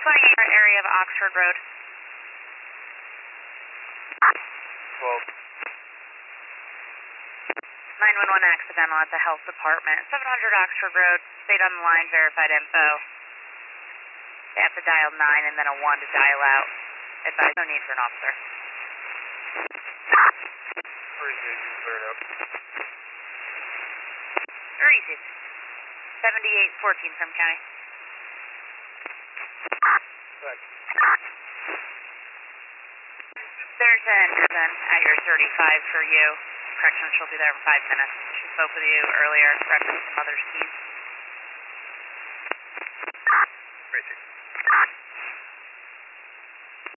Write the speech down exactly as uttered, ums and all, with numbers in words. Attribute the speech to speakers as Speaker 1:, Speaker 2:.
Speaker 1: twenty-eight area of Oxford Road.
Speaker 2: twelve.
Speaker 1: nine one one accidental at the health department. seven hundred Oxford Road. Stayed on the line, verified info. They have to dial nine and then a one to dial out. Advise no need for an officer.
Speaker 2: Appreciate you clearing up.
Speaker 1: Reese's. seventy-eight fourteen from County.
Speaker 2: Thanks.
Speaker 1: There's an incident at your thirty-five for you. Correction, she'll be there in five minutes. She spoke with you earlier, referenced some mother's keys.
Speaker 2: Appreciate